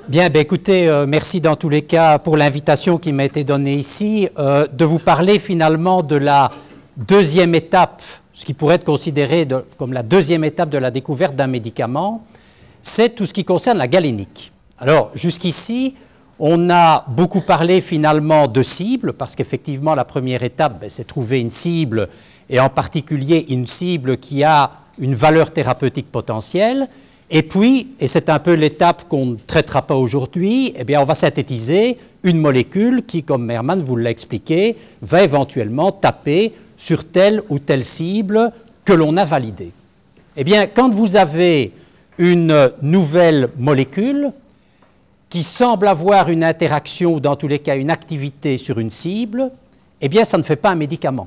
Bien, écoutez, merci dans tous les cas pour l'invitation qui m'a été donnée ici, de vous parler finalement de la deuxième étape, ce qui pourrait être considéré comme la deuxième étape de la découverte d'un médicament, c'est tout ce qui concerne la galénique. Alors, jusqu'ici, on a beaucoup parlé finalement de cibles, parce qu'effectivement, la première étape, c'est trouver une cible, et en particulier une cible qui a une valeur thérapeutique potentielle. Et puis, et c'est un peu l'étape qu'on ne traitera pas aujourd'hui, eh bien, on va synthétiser une molécule qui, comme Hermann vous l'a expliqué, va éventuellement taper sur telle ou telle cible que l'on a validée. Eh bien, quand vous avez une nouvelle molécule qui semble avoir une interaction, ou dans tous les cas une activité sur une cible, eh bien, ça ne fait pas un médicament.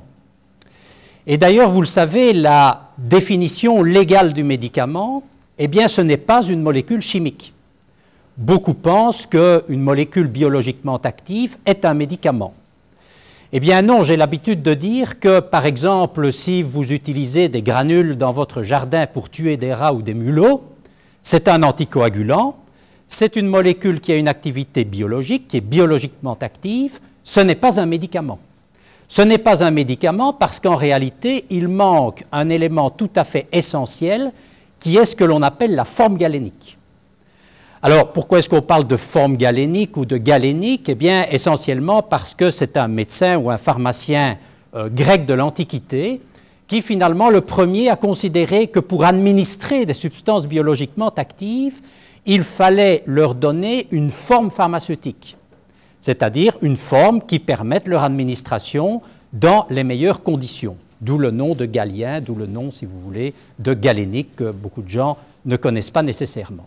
Et d'ailleurs, vous le savez, la définition légale du médicament, eh bien, ce n'est pas une molécule chimique. Beaucoup pensent qu'une molécule biologiquement active est un médicament. Eh bien non, j'ai l'habitude de dire que, par exemple, si vous utilisez des granules dans votre jardin pour tuer des rats ou des mulots, c'est un anticoagulant, c'est une molécule qui a une activité biologique, qui est biologiquement active, ce n'est pas un médicament. Ce n'est pas un médicament parce qu'en réalité, il manque un élément tout à fait essentiel qui est ce que l'on appelle la forme galénique. Alors, pourquoi est-ce qu'on parle de forme galénique ou de galénique? Eh bien, essentiellement parce que c'est un médecin ou un pharmacien grec de l'Antiquité qui, finalement, le premier a considéré que pour administrer des substances biologiquement actives, il fallait leur donner une forme pharmaceutique, c'est-à-dire une forme qui permette leur administration dans les meilleures conditions. D'où le nom de galien, d'où le nom, si vous voulez, de galénique, que beaucoup de gens ne connaissent pas nécessairement.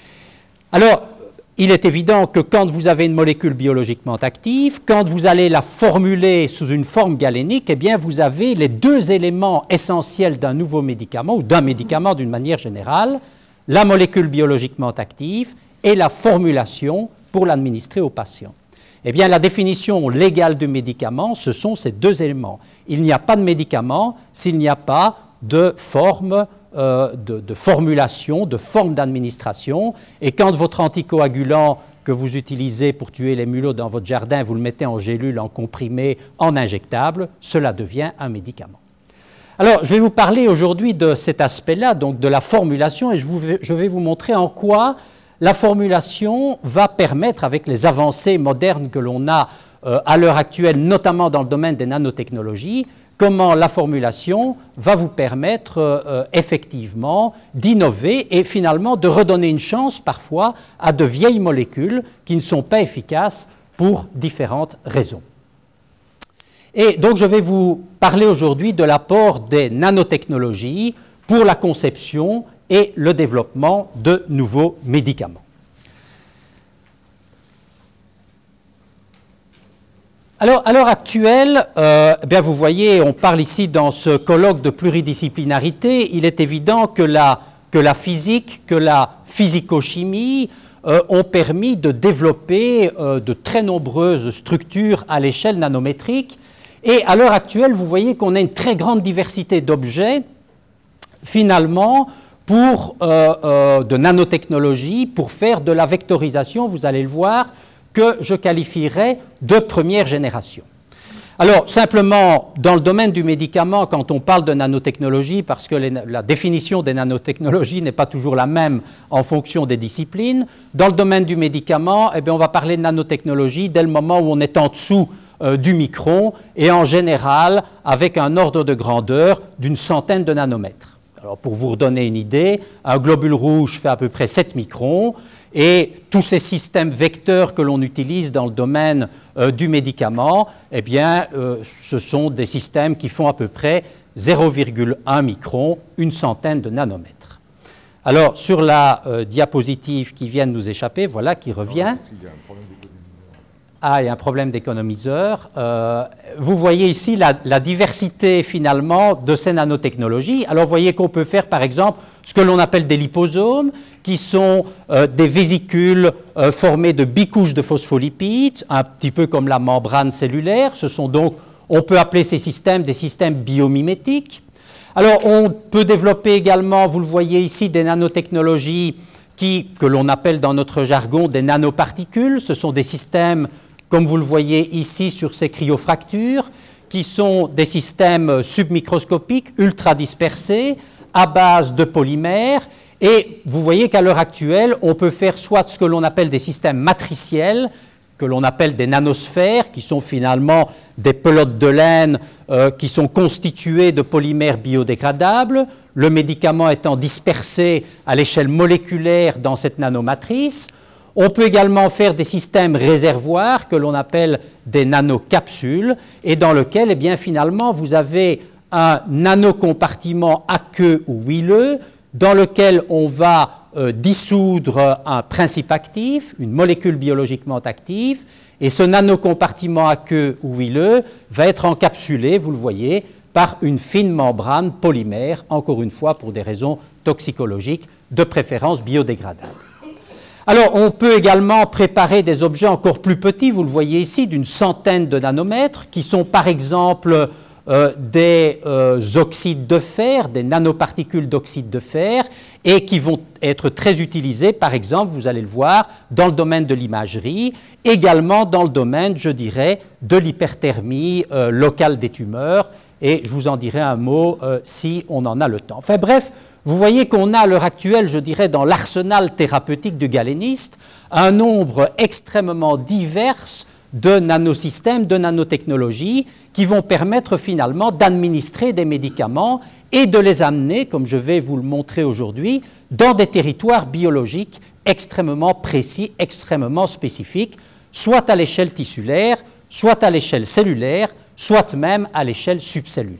Alors, il est évident que quand vous avez une molécule biologiquement active, quand vous allez la formuler sous une forme galénique, eh bien, vous avez les deux éléments essentiels d'un nouveau médicament, ou d'un médicament d'une manière générale, la molécule biologiquement active et la formulation pour l'administrer au patient. Eh bien, la définition légale du médicament, ce sont ces deux éléments. Il n'y a pas de médicament s'il n'y a pas de forme, de formulation, de forme d'administration. Et quand votre anticoagulant que vous utilisez pour tuer les mulots dans votre jardin, vous le mettez en gélule, en comprimé, en injectable, cela devient un médicament. Alors, je vais vous parler aujourd'hui de cet aspect-là, donc de la formulation, et je vais vous montrer en quoi la formulation va permettre, avec les avancées modernes que l'on a à l'heure actuelle, notamment dans le domaine des nanotechnologies, comment la formulation va vous permettre effectivement d'innover et finalement de redonner une chance parfois à de vieilles molécules qui ne sont pas efficaces pour différentes raisons. Et donc je vais vous parler aujourd'hui de l'apport des nanotechnologies pour la conception et le développement de nouveaux médicaments. Alors, à l'heure actuelle, bien vous voyez, on parle ici dans ce colloque de pluridisciplinarité, il est évident que la physique, que la physico-chimie ont permis de développer de très nombreuses structures à l'échelle nanométrique. Et à l'heure actuelle, vous voyez qu'on a une très grande diversité d'objets, finalement, de nanotechnologie, pour faire de la vectorisation, vous allez le voir, que je qualifierais de première génération. Alors, simplement, dans le domaine du médicament, quand on parle de nanotechnologie, parce que la définition des nanotechnologies n'est pas toujours la même en fonction des disciplines, dans le domaine du médicament, eh bien, on va parler de nanotechnologie dès le moment où on est en dessous du micron, et en général, avec un ordre de grandeur d'une centaine de nanomètres. Alors, pour vous redonner une idée, un globule rouge fait à peu près 7 microns, et tous ces systèmes vecteurs que l'on utilise dans le domaine du médicament, eh bien, ce sont des systèmes qui font à peu près 0,1 micron, une centaine de nanomètres. Alors, sur la diapositive qui vient de nous échapper, voilà, qui revient. Ah, il y a un problème d'économiseur. Vous voyez ici la diversité finalement de ces nanotechnologies. Alors vous voyez qu'on peut faire par exemple ce que l'on appelle des liposomes, qui sont des vésicules formées de bicouches de phospholipides, un petit peu comme la membrane cellulaire. Ce sont donc, on peut appeler ces systèmes des systèmes biomimétiques. Alors on peut développer également, vous le voyez ici, des nanotechnologies que l'on appelle dans notre jargon des nanoparticules. Ce sont des systèmes, comme vous le voyez ici sur ces cryofractures, qui sont des systèmes submicroscopiques, ultra dispersés, à base de polymères. Et vous voyez qu'à l'heure actuelle, on peut faire soit ce que l'on appelle des systèmes matriciels, que l'on appelle des nanosphères, qui sont finalement des pelotes de laine qui sont constituées de polymères biodégradables, le médicament étant dispersé à l'échelle moléculaire dans cette nanomatrice. On peut également faire des systèmes réservoirs que l'on appelle des nanocapsules et dans lequel, eh bien, finalement, vous avez un nanocompartiment aqueux ou huileux dans lequel on va dissoudre un principe actif, une molécule biologiquement active, et ce nanocompartiment aqueux ou huileux va être encapsulé, vous le voyez, par une fine membrane polymère, encore une fois pour des raisons toxicologiques, de préférence biodégradables. Alors, on peut également préparer des objets encore plus petits, vous le voyez ici, d'une centaine de nanomètres, qui sont par exemple des oxydes de fer, des nanoparticules d'oxyde de fer, et qui vont être très utilisés, par exemple, vous allez le voir, dans le domaine de l'imagerie, également dans le domaine, je dirais, de l'hyperthermie locale des tumeurs, et je vous en dirai un mot si on en a le temps. Enfin bref, vous voyez qu'on a à l'heure actuelle, je dirais, dans l'arsenal thérapeutique du galéniste, un nombre extrêmement divers de nanosystèmes, de nanotechnologies qui vont permettre finalement d'administrer des médicaments et de les amener, comme je vais vous le montrer aujourd'hui, dans des territoires biologiques extrêmement précis, extrêmement spécifiques, soit à l'échelle tissulaire, soit à l'échelle cellulaire, soit même à l'échelle subcellulaire.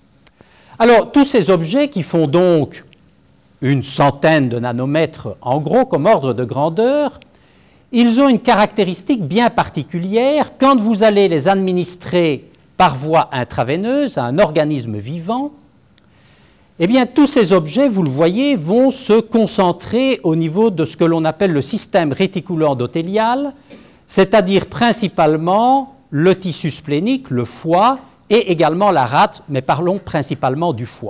Alors, tous ces objets qui font donc une centaine de nanomètres en gros comme ordre de grandeur, ils ont une caractéristique bien particulière. Quand vous allez les administrer par voie intraveineuse à un organisme vivant, eh bien, tous ces objets, vous le voyez, vont se concentrer au niveau de ce que l'on appelle le système réticulo-endothélial, c'est-à-dire principalement le tissu splénique, le foie, et également la rate, mais parlons principalement du foie.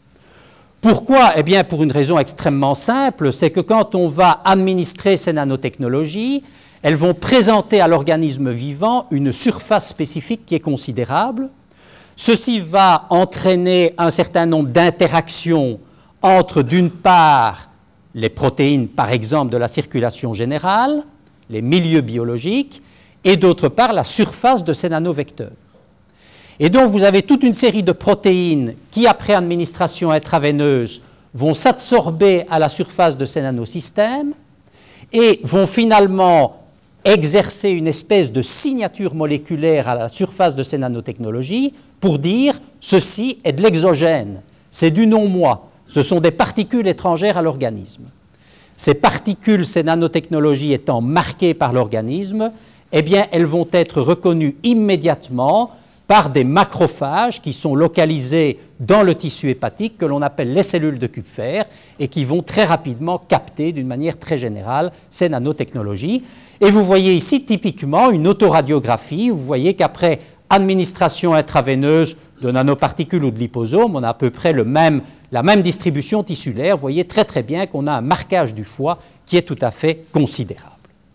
Pourquoi? Eh bien, pour une raison extrêmement simple, c'est que quand on va administrer ces nanotechnologies, elles vont présenter à l'organisme vivant une surface spécifique qui est considérable. Ceci va entraîner un certain nombre d'interactions entre, d'une part, les protéines, par exemple, de la circulation générale, les milieux biologiques, et d'autre part, la surface de ces nanovecteurs. Et donc, vous avez toute une série de protéines qui, après administration intraveineuse, vont s'absorber à la surface de ces nanosystèmes et vont finalement exercer une espèce de signature moléculaire à la surface de ces nanotechnologies pour dire « ceci est de l'exogène, c'est du non-moi, ce sont des particules étrangères à l'organisme ». Ces particules, ces nanotechnologies étant marquées par l'organisme, eh bien, elles vont être reconnues immédiatement par des macrophages qui sont localisés dans le tissu hépatique que l'on appelle les cellules de Kupfer et qui vont très rapidement capter d'une manière très générale ces nanotechnologies. Et vous voyez ici typiquement une autoradiographie, vous voyez qu'après administration intraveineuse de nanoparticules ou de liposomes, on a à peu près la même distribution tissulaire. Vous voyez très très bien qu'on a un marquage du foie qui est tout à fait considérable.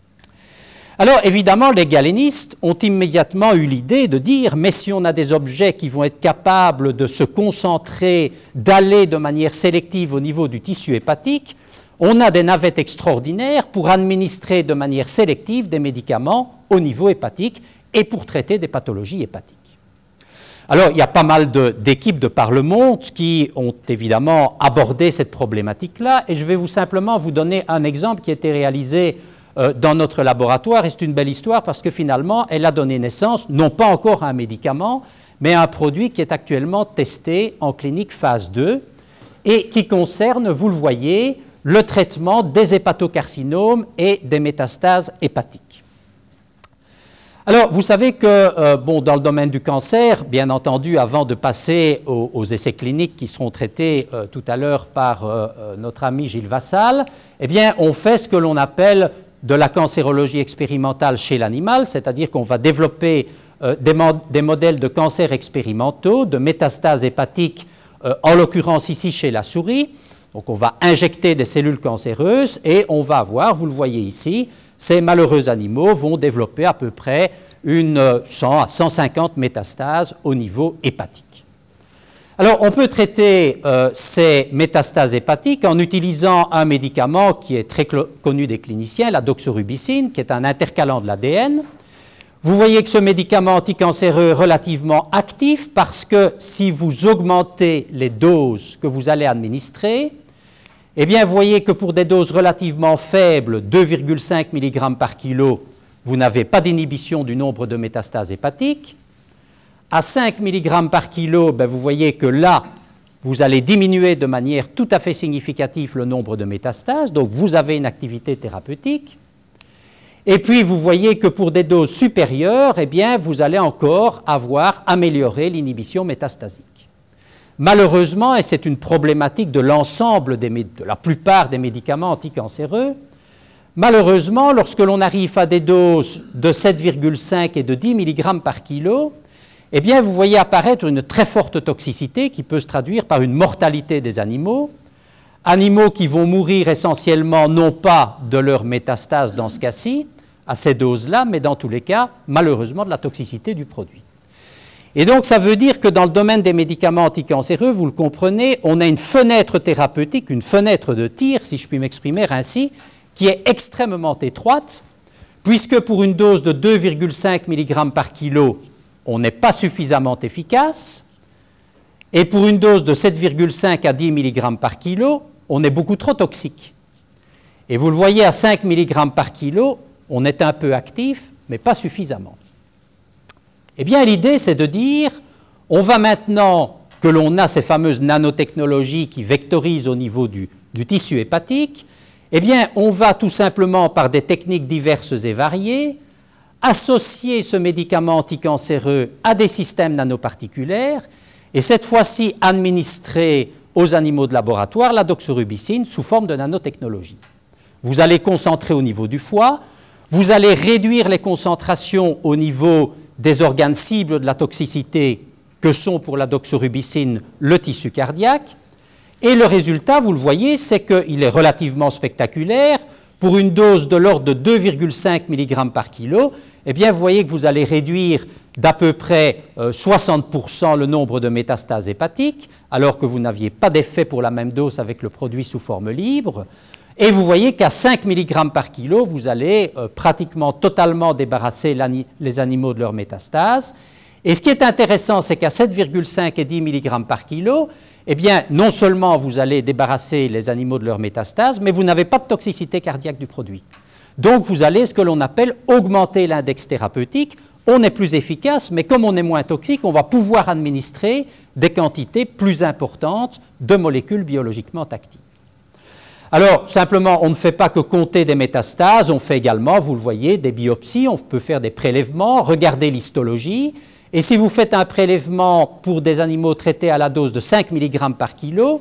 Alors évidemment, les galénistes ont immédiatement eu l'idée de dire « mais si on a des objets qui vont être capables de se concentrer, d'aller de manière sélective au niveau du tissu hépatique, on a des navettes extraordinaires pour administrer de manière sélective des médicaments au niveau hépatique et pour traiter des pathologies hépatiques. » Alors, il y a pas mal d'équipes de par le monde qui ont évidemment abordé cette problématique-là et je vais simplement vous donner un exemple qui a été réalisé dans notre laboratoire, et c'est une belle histoire parce que finalement, elle a donné naissance, non pas encore à un médicament, mais à un produit qui est actuellement testé en clinique phase 2 et qui concerne, vous le voyez, le traitement des hépatocarcinomes et des métastases hépatiques. Alors, vous savez que dans le domaine du cancer, bien entendu, avant de passer aux essais cliniques qui seront traités tout à l'heure par notre ami Gilles Vassal, eh bien, on fait ce que l'on appelle de la cancérologie expérimentale chez l'animal, c'est-à-dire qu'on va développer des modèles de cancer expérimentaux, de métastases hépatiques, en l'occurrence ici chez la souris, Donc on va injecter des cellules cancéreuses et on va avoir, vous le voyez ici, ces malheureux animaux vont développer à peu près une 100 à 150 métastases au niveau hépatique. Alors, on peut traiter ces métastases hépatiques en utilisant un médicament qui est très connu des cliniciens, la doxorubicine, qui est un intercalant de l'ADN. Vous voyez que ce médicament anticancéreux est relativement actif parce que si vous augmentez les doses que vous allez administrer, eh bien, vous voyez que pour des doses relativement faibles, 2,5 mg par kilo, vous n'avez pas d'inhibition du nombre de métastases hépatiques. À 5 mg par kilo, vous voyez que là, vous allez diminuer de manière tout à fait significative le nombre de métastases, donc vous avez une activité thérapeutique. Et puis, vous voyez que pour des doses supérieures, eh bien, vous allez encore avoir amélioré l'inhibition métastasique. Malheureusement, et c'est une problématique de l'ensemble, de la plupart des médicaments anticancéreux, malheureusement, lorsque l'on arrive à des doses de 7,5 et de 10 mg par kilo, eh bien, vous voyez apparaître une très forte toxicité qui peut se traduire par une mortalité des animaux qui vont mourir essentiellement non pas de leur métastase dans ce cas-ci, à ces doses-là, mais dans tous les cas, malheureusement, de la toxicité du produit. Et donc, ça veut dire que dans le domaine des médicaments anticancéreux, vous le comprenez, on a une fenêtre thérapeutique, une fenêtre de tir, si je puis m'exprimer ainsi, qui est extrêmement étroite, puisque pour une dose de 2,5 mg par kilo, on n'est pas suffisamment efficace, et pour une dose de 7,5 à 10 mg par kilo, on est beaucoup trop toxique. Et vous le voyez, à 5 mg par kilo, on est un peu actif, mais pas suffisamment. Eh bien, l'idée, c'est de dire, on va maintenant que l'on a ces fameuses nanotechnologies qui vectorisent au niveau du tissu hépatique, eh bien, on va tout simplement, par des techniques diverses et variées, associer ce médicament anticancéreux à des systèmes nanoparticulaires et cette fois-ci administrer aux animaux de laboratoire la doxorubicine sous forme de nanotechnologie. Vous allez concentrer au niveau du foie, vous allez réduire les concentrations au niveau des organes cibles de la toxicité que sont pour la doxorubicine le tissu cardiaque, et le résultat, vous le voyez, c'est qu'il est relativement spectaculaire. Pour une dose de l'ordre de 2,5 mg par kilo, eh bien, vous voyez que vous allez réduire d'à peu près 60% le nombre de métastases hépatiques, alors que vous n'aviez pas d'effet pour la même dose avec le produit sous forme libre. Et vous voyez qu'à 5 mg par kilo, vous allez pratiquement totalement débarrasser les animaux de leurs métastases. Et ce qui est intéressant, c'est qu'à 7,5 et 10 mg par kilo, eh bien, non seulement vous allez débarrasser les animaux de leurs métastases, mais vous n'avez pas de toxicité cardiaque du produit. Donc, vous allez ce que l'on appelle augmenter l'index thérapeutique. On est plus efficace, mais comme on est moins toxique, on va pouvoir administrer des quantités plus importantes de molécules biologiquement actives. Alors, simplement, on ne fait pas que compter des métastases, on fait également, vous le voyez, des biopsies, on peut faire des prélèvements, regarder l'histologie. Et si vous faites un prélèvement pour des animaux traités à la dose de 5 mg par kilo,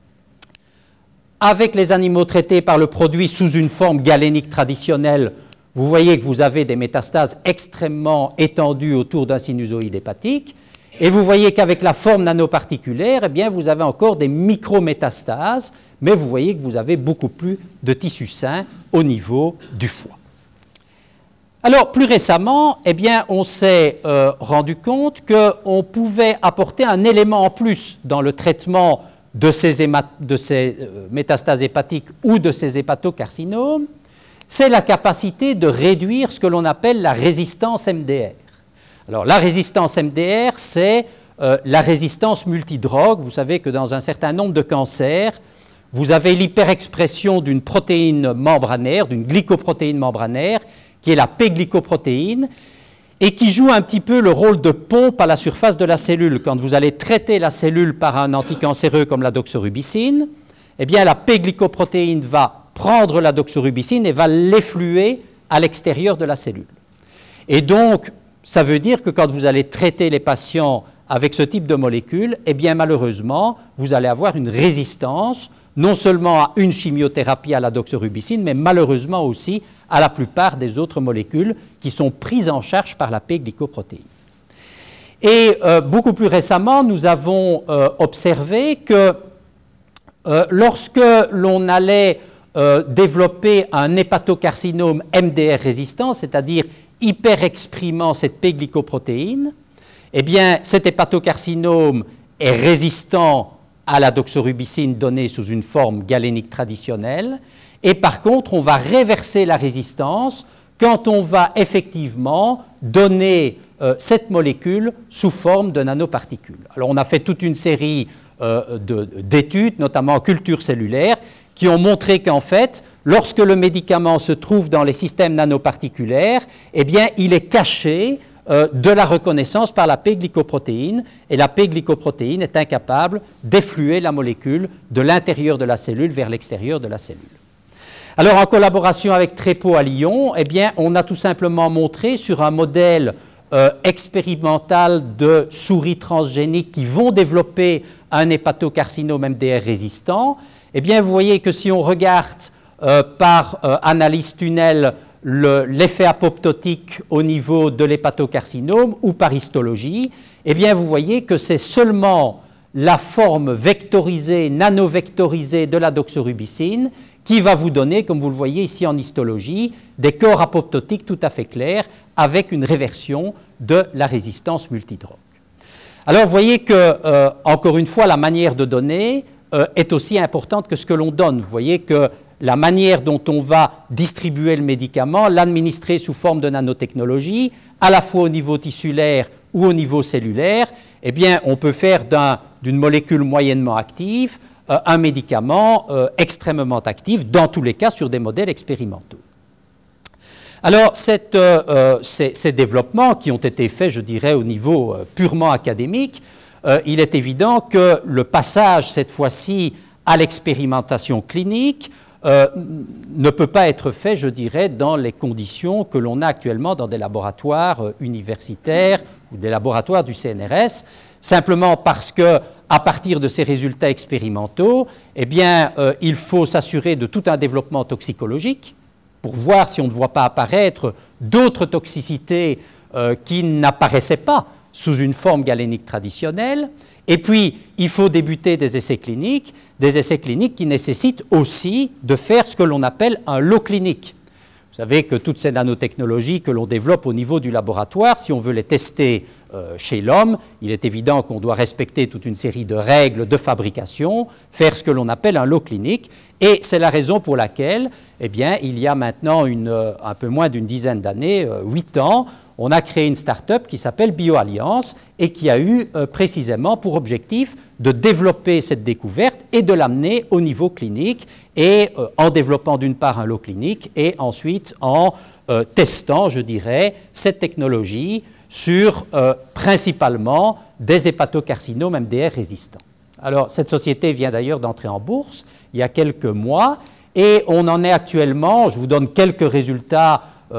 avec les animaux traités par le produit sous une forme galénique traditionnelle, vous voyez que vous avez des métastases extrêmement étendues autour d'un sinusoïde hépatique. Et vous voyez qu'avec la forme nanoparticulaire, eh bien, vous avez encore des micrométastases, mais vous voyez que vous avez beaucoup plus de tissus sains au niveau du foie. Alors, plus récemment, eh bien, on s'est rendu compte qu'on pouvait apporter un élément en plus dans le traitement de ces métastases hépatiques ou de ces hépatocarcinomes, c'est la capacité de réduire ce que l'on appelle la résistance MDR. Alors, la résistance MDR, c'est la résistance multidrogue. Vous savez que dans un certain nombre de cancers, vous avez l'hyperexpression d'une protéine membranaire, d'une glycoprotéine membranaire, qui est la P-glycoprotéine, et qui joue un petit peu le rôle de pompe à la surface de la cellule. Quand vous allez traiter la cellule par un anticancéreux comme la doxorubicine, eh bien la P-glycoprotéine va prendre la doxorubicine et va l'effluer à l'extérieur de la cellule. Et donc, ça veut dire que quand vous allez traiter les patients avec ce type de molécule, eh bien malheureusement, vous allez avoir une résistance, non seulement à une chimiothérapie à la doxorubicine, mais malheureusement aussi à la plupart des autres molécules qui sont prises en charge par la P-glycoprotéine. Et beaucoup plus récemment, nous avons observé que lorsque l'on allait développer un hépatocarcinome MDR résistant, c'est-à-dire hyperexprimant cette P-glycoprotéine, eh bien, cet hépatocarcinome est résistant à la doxorubicine donnée sous une forme galénique traditionnelle, et par contre, on va réverser la résistance quand on va effectivement donner cette molécule sous forme de nanoparticules. Alors, on a fait toute une série d'études, notamment en culture cellulaire, qui ont montré qu'en fait, lorsque le médicament se trouve dans les systèmes nanoparticulaires, eh bien, il est caché de la reconnaissance par la P-glycoprotéine, et la P-glycoprotéine est incapable d'effluer la molécule de l'intérieur de la cellule vers l'extérieur de la cellule. Alors, en collaboration avec Trépeau à Lyon, eh bien, on a tout simplement montré sur un modèle expérimental de souris transgéniques qui vont développer un hépatocarcinome MDR résistant, eh bien, vous voyez que si on regarde par analyse tunnel l'effet apoptotique au niveau de l'hépatocarcinome ou par histologie, eh bien, vous voyez que c'est seulement la forme vectorisée, nanovectorisée de la doxorubicine qui va vous donner, comme vous le voyez ici en histologie, des corps apoptotiques tout à fait clairs avec une réversion de la résistance multidrogue. Alors, vous voyez que, encore une fois, la manière de donner est aussi importante que ce que l'on donne. Vous voyez que la manière dont on va distribuer le médicament, l'administrer sous forme de nanotechnologie, à la fois au niveau tissulaire ou au niveau cellulaire, eh bien, on peut faire d'une molécule moyennement active un médicament extrêmement actif, dans tous les cas sur des modèles expérimentaux. Alors, ces développements qui ont été faits, je dirais, au niveau purement académique, il est évident que le passage, cette fois-ci, à l'expérimentation clinique ne peut pas être fait, je dirais, dans les conditions que l'on a actuellement dans des laboratoires universitaires ou des laboratoires du CNRS, simplement parce que, à partir de ces résultats expérimentaux, eh bien, il faut s'assurer de tout un développement toxicologique pour voir si on ne voit pas apparaître d'autres toxicités qui n'apparaissaient pas sous une forme galénique traditionnelle. Et puis, il faut débuter des essais cliniques qui nécessitent aussi de faire ce que l'on appelle un lot clinique. Vous savez que toutes ces nanotechnologies que l'on développe au niveau du laboratoire, si on veut les tester chez l'homme, il est évident qu'on doit respecter toute une série de règles de fabrication, faire ce que l'on appelle un lot clinique, et c'est la raison pour laquelle, eh bien, il y a maintenant un peu moins d'une dizaine d'années, 8 ans, on a créé une start-up qui s'appelle BioAlliance et qui a eu précisément pour objectif de développer cette découverte et de l'amener au niveau clinique, et en développant d'une part un lot clinique et ensuite en testant, je dirais, cette technologie sur principalement des hépatocarcinomes MDR résistants. Alors, cette société vient d'ailleurs d'entrer en bourse il y a quelques mois, et on en est actuellement, je vous donne quelques résultats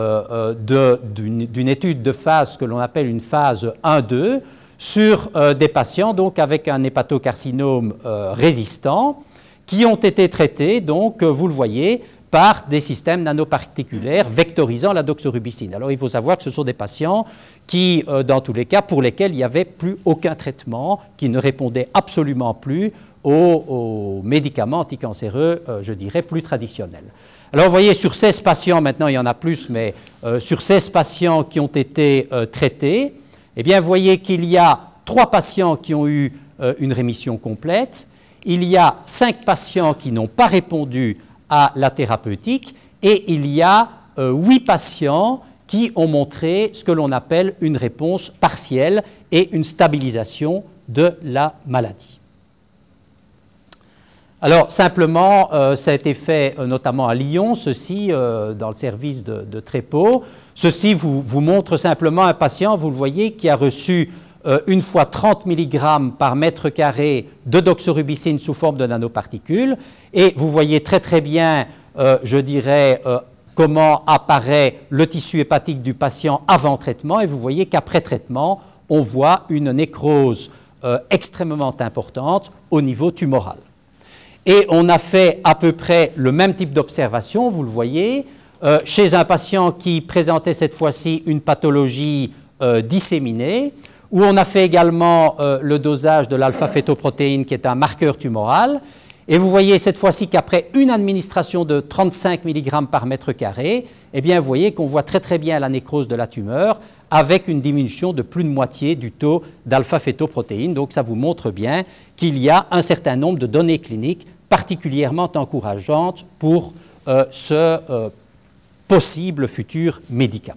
d'une étude de phase que l'on appelle une phase 1-2 sur des patients donc avec un hépatocarcinome résistant qui ont été traités, donc vous le voyez, par des systèmes nanoparticulaires vectorisant la doxorubicine. Alors il faut savoir que ce sont des patients qui, dans tous les cas, pour lesquels il n'y avait plus aucun traitement, qui ne répondaient absolument plus aux médicaments anticancéreux, je dirais, plus traditionnels. Alors vous voyez, sur 16 patients, maintenant il y en a plus, mais sur 16 patients qui ont été traités, eh bien vous voyez qu'il y a 3 patients qui ont eu une rémission complète, il y a 5 patients qui n'ont pas répondu à la thérapeutique, et il y a 8 patients qui ont montré ce que l'on appelle une réponse partielle et une stabilisation de la maladie. Alors, simplement, ça a été fait notamment à Lyon, ceci, dans le service de Trépeau. Ceci vous montre simplement un patient, vous le voyez, qui a reçu une fois 30 mg par mètre carré de doxorubicine sous forme de nanoparticules. Et vous voyez très très bien, je dirais, comment apparaît le tissu hépatique du patient avant traitement. Et vous voyez qu'après traitement, on voit une nécrose extrêmement importante au niveau tumoral. Et on a fait à peu près le même type d'observation, vous le voyez, chez un patient qui présentait cette fois-ci une pathologie disséminée, où on a fait également le dosage de l'alpha-fétoprotéine, qui est un marqueur tumoral. Et vous voyez cette fois-ci qu'après une administration de 35 mg par mètre carré, eh bien, vous voyez qu'on voit très très bien la nécrose de la tumeur avec une diminution de plus de moitié du taux d'alpha-fétoprotéines. Donc ça vous montre bien qu'il y a un certain nombre de données cliniques particulièrement encourageantes pour ce possible futur médicament.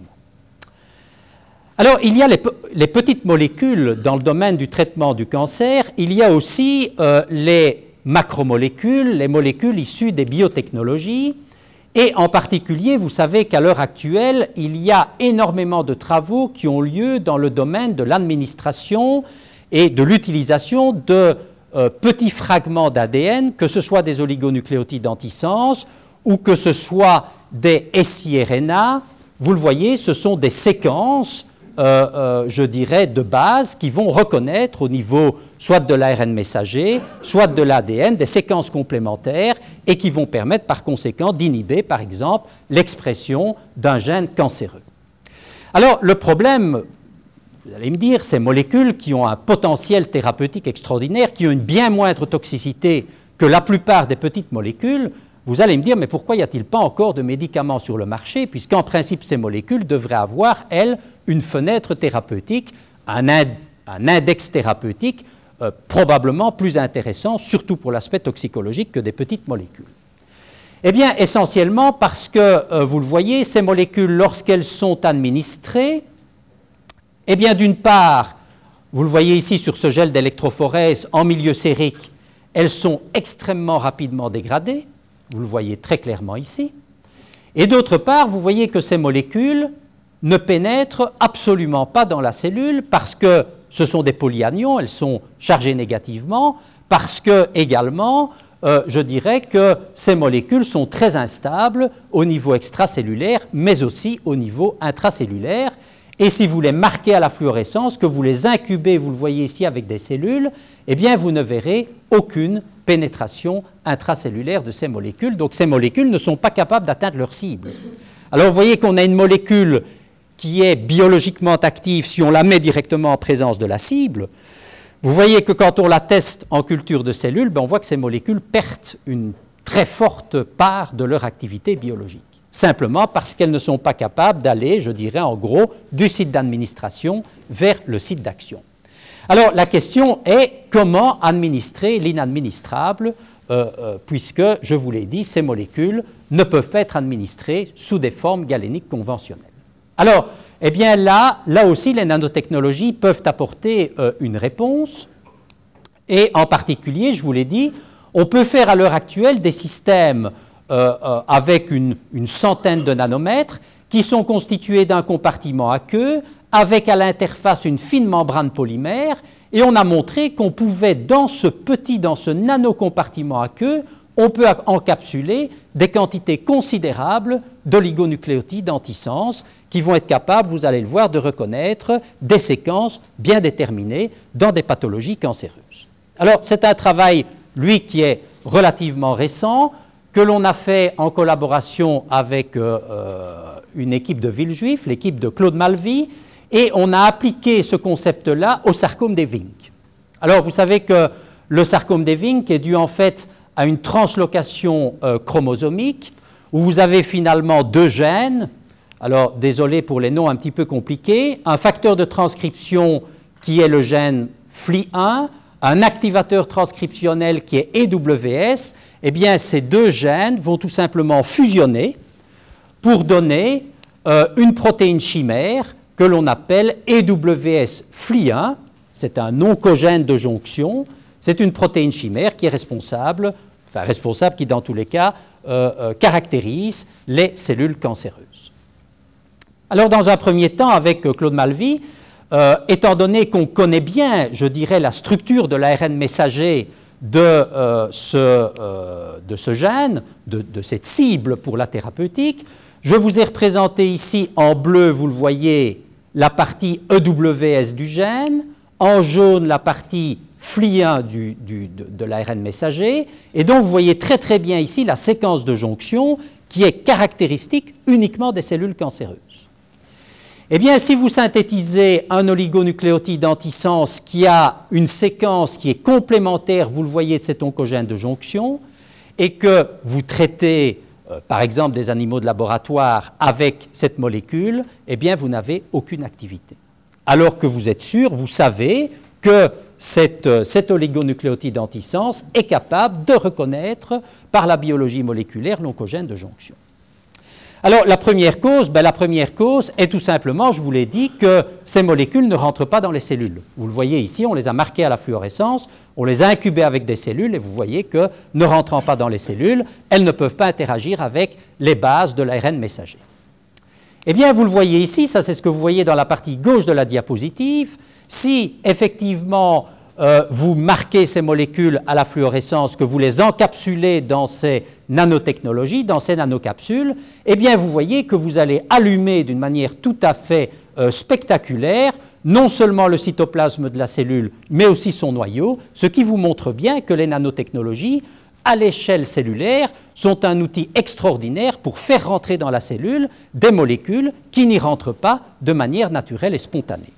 Alors, il y a les petites molécules dans le domaine du traitement du cancer. Il y a aussi les macromolécules, les molécules issues des biotechnologies. Et en particulier, vous savez qu'à l'heure actuelle, il y a énormément de travaux qui ont lieu dans le domaine de l'administration et de l'utilisation de petits fragments d'ADN, que ce soit des oligonucléotides antisense ou que ce soit des siRNA. Vous le voyez, ce sont des séquences je dirais, de base qui vont reconnaître au niveau soit de l'ARN messager, soit de l'ADN, des séquences complémentaires et qui vont permettre par conséquent d'inhiber, par exemple, l'expression d'un gène cancéreux. Alors, le problème, vous allez me dire, ces molécules qui ont un potentiel thérapeutique extraordinaire, qui ont une bien moindre toxicité que la plupart des petites molécules, vous allez me dire, mais pourquoi n'y a-t-il pas encore de médicaments sur le marché, puisqu'en principe, ces molécules devraient avoir, elles, une fenêtre thérapeutique, un index thérapeutique probablement plus intéressant, surtout pour l'aspect toxicologique, que des petites molécules. Eh bien, essentiellement parce que, vous le voyez, ces molécules, lorsqu'elles sont administrées, eh bien, d'une part, vous le voyez ici sur ce gel d'électrophorèse en milieu sérique, elles sont extrêmement rapidement dégradées. Vous le voyez très clairement ici. Et d'autre part, vous voyez que ces molécules ne pénètrent absolument pas dans la cellule parce que ce sont des polyanions, elles sont chargées négativement, parce que également, je dirais que ces molécules sont très instables au niveau extracellulaire, mais aussi au niveau intracellulaire. Et si vous les marquez à la fluorescence, que vous les incubez, vous le voyez ici avec des cellules, eh bien vous ne verrez aucune pénétration intracellulaire de ces molécules. Donc ces molécules ne sont pas capables d'atteindre leur cible. Alors vous voyez qu'on a une molécule qui est biologiquement active si on la met directement en présence de la cible. Vous voyez que quand on la teste en culture de cellules, on voit que ces molécules perdent une très forte part de leur activité biologique. Simplement parce qu'elles ne sont pas capables d'aller, je dirais en gros, du site d'administration vers le site d'action. Alors la question est comment administrer l'inadministrable, puisque, je vous l'ai dit, ces molécules ne peuvent pas être administrées sous des formes galéniques conventionnelles. Alors, eh bien là aussi, les nanotechnologies peuvent apporter une réponse, et en particulier, je vous l'ai dit, on peut faire à l'heure actuelle des systèmes avec une centaine de nanomètres qui sont constitués d'un compartiment aqueux avec à l'interface une fine membrane polymère, et on a montré qu'on pouvait dans ce nanocompartiment aqueux, on peut encapsuler des quantités considérables d'oligonucléotides antisense qui vont être capables, vous allez le voir, de reconnaître des séquences bien déterminées dans des pathologies cancéreuses. Alors c'est un travail, lui, qui est relativement récent, que l'on a fait en collaboration avec une équipe de Villejuif, l'équipe de Claude Malvy, et on a appliqué ce concept-là au sarcome d'Ewing. Alors, vous savez que le sarcome d'Ewing est dû en fait à une translocation chromosomique, où vous avez finalement deux gènes, alors désolé pour les noms un petit peu compliqués, un facteur de transcription qui est le gène FLI1, un activateur transcriptionnel qui est EWS, eh bien ces deux gènes vont tout simplement fusionner pour donner une protéine chimère que l'on appelle EWS FLI1, c'est un oncogène de jonction, c'est une protéine chimère qui est responsable qui dans tous les cas caractérise les cellules cancéreuses. Alors dans un premier temps, avec Claude Malvy, étant donné qu'on connaît bien, je dirais, la structure de l'ARN messager de ce gène, de cette cible pour la thérapeutique, je vous ai représenté ici en bleu, vous le voyez, la partie EWS du gène, en jaune la partie FLI1 de l'ARN messager, et donc vous voyez très très bien ici la séquence de jonction qui est caractéristique uniquement des cellules cancéreuses. Eh bien, si vous synthétisez un oligonucléotide antisense qui a une séquence qui est complémentaire, vous le voyez, de cet oncogène de jonction, et que vous traitez, par exemple, des animaux de laboratoire avec cette molécule, eh bien, vous n'avez aucune activité. Alors que vous êtes sûr, vous savez que cet oligonucléotide antisense est capable de reconnaître par la biologie moléculaire l'oncogène de jonction. Alors, la première cause est tout simplement, je vous l'ai dit, que ces molécules ne rentrent pas dans les cellules. Vous le voyez ici, on les a marquées à la fluorescence, on les a incubées avec des cellules, et vous voyez que, ne rentrant pas dans les cellules, elles ne peuvent pas interagir avec les bases de l'ARN messager. Eh bien, vous le voyez ici, ça c'est ce que vous voyez dans la partie gauche de la diapositive. Si, effectivement, vous marquez ces molécules à la fluorescence, que vous les encapsulez dans ces nanotechnologies, dans ces nanocapsules, eh bien vous voyez que vous allez allumer d'une manière tout à fait spectaculaire non seulement le cytoplasme de la cellule, mais aussi son noyau, ce qui vous montre bien que les nanotechnologies, à l'échelle cellulaire, sont un outil extraordinaire pour faire rentrer dans la cellule des molécules qui n'y rentrent pas de manière naturelle et spontanée.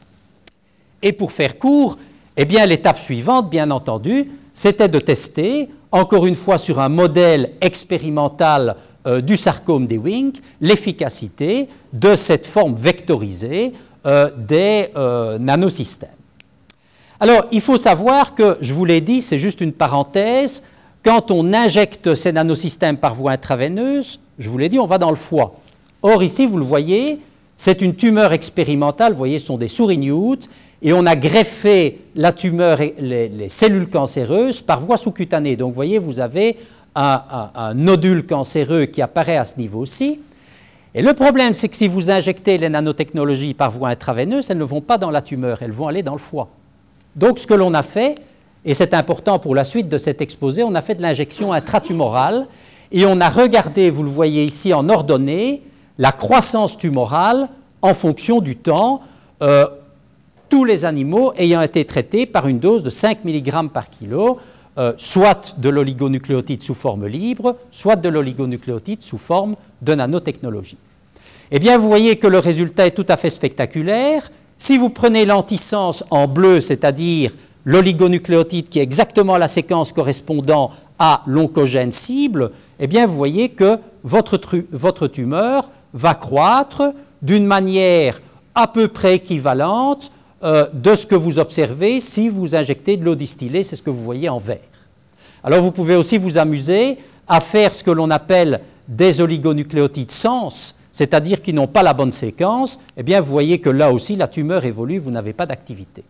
Et pour faire court, eh bien, l'étape suivante, bien entendu, c'était de tester, encore une fois sur un modèle expérimental du sarcome d'Ewing, l'efficacité de cette forme vectorisée des nanosystèmes. Alors, il faut savoir que, je vous l'ai dit, c'est juste une parenthèse, quand on injecte ces nanosystèmes par voie intraveineuse, je vous l'ai dit, on va dans le foie. Or, ici, vous le voyez, c'est une tumeur expérimentale, vous voyez, ce sont des souris Newt, et on a greffé la tumeur et les cellules cancéreuses par voie sous-cutanée. Donc, vous voyez, vous avez un nodule cancéreux qui apparaît à ce niveau-ci. Et le problème, c'est que si vous injectez les nanotechnologies par voie intraveineuse, elles ne vont pas dans la tumeur, elles vont aller dans le foie. Donc, ce que l'on a fait, et c'est important pour la suite de cet exposé, on a fait de l'injection intratumorale et on a regardé, vous le voyez ici en ordonnée, la croissance tumorale en fonction du temps, tous les animaux ayant été traités par une dose de 5 mg par kilo, soit de l'oligonucléotide sous forme libre, soit de l'oligonucléotide sous forme de nanotechnologie. Eh bien, vous voyez que le résultat est tout à fait spectaculaire. Si vous prenez l'antisense en bleu, c'est-à-dire l'oligonucléotide qui est exactement la séquence correspondant à l'oncogène cible, eh bien, vous voyez que votre tumeur va croître d'une manière à peu près équivalente de ce que vous observez si vous injectez de l'eau distillée, c'est ce que vous voyez en vert. Alors, vous pouvez aussi vous amuser à faire ce que l'on appelle des oligonucléotides sens, c'est-à-dire qui n'ont pas la bonne séquence. Eh bien, vous voyez que là aussi, la tumeur évolue, vous n'avez pas d'activité.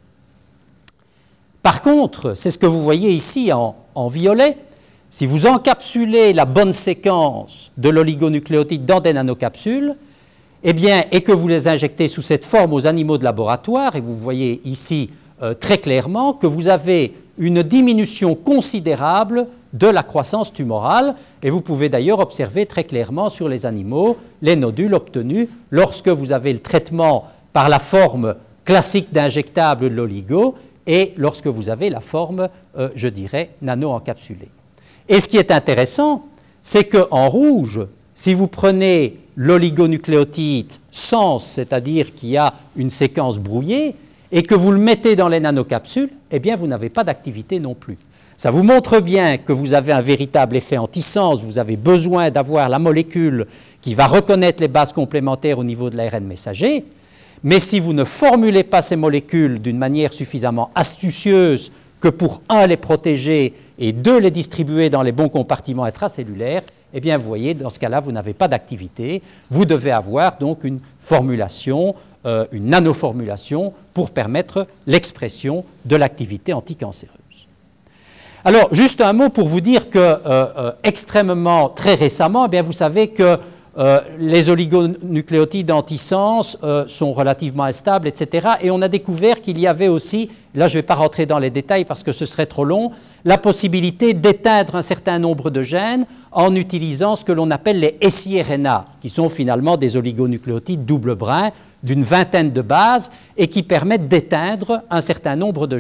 Par contre, c'est ce que vous voyez ici en violet, si vous encapsulez la bonne séquence de l'oligonucléotide dans des nanocapsules, eh bien, et que vous les injectez sous cette forme aux animaux de laboratoire, et vous voyez ici très clairement que vous avez une diminution considérable de la croissance tumorale, et vous pouvez d'ailleurs observer très clairement sur les animaux les nodules obtenus lorsque vous avez le traitement par la forme classique d'injectable de l'oligo et lorsque vous avez la forme, je dirais, nano-encapsulée. Et ce qui est intéressant, c'est qu'en rouge, si vous prenez l'oligonucléotide sens, c'est-à-dire qui a une séquence brouillée, et que vous le mettez dans les nanocapsules, eh bien, vous n'avez pas d'activité non plus. Ça vous montre bien que vous avez un véritable effet antisens, vous avez besoin d'avoir la molécule qui va reconnaître les bases complémentaires au niveau de l'ARN messager, mais si vous ne formulez pas ces molécules d'une manière suffisamment astucieuse que pour, un, les protéger et deux, les distribuer dans les bons compartiments intracellulaires, eh bien, vous voyez, dans ce cas-là, vous n'avez pas d'activité. Vous devez avoir donc une formulation, une nanoformulation pour permettre l'expression de l'activité anticancéreuse. Alors, juste un mot pour vous dire que, extrêmement, très récemment, eh bien, vous savez que les oligonucléotides antisens sont relativement instables, etc. Et on a découvert qu'il y avait aussi, là je ne vais pas rentrer dans les détails parce que ce serait trop long, la possibilité d'éteindre un certain nombre de gènes en utilisant ce que l'on appelle les siRNA, qui sont finalement des oligonucléotides double brin d'une 20aine de bases et qui permettent d'éteindre un certain nombre de gènes.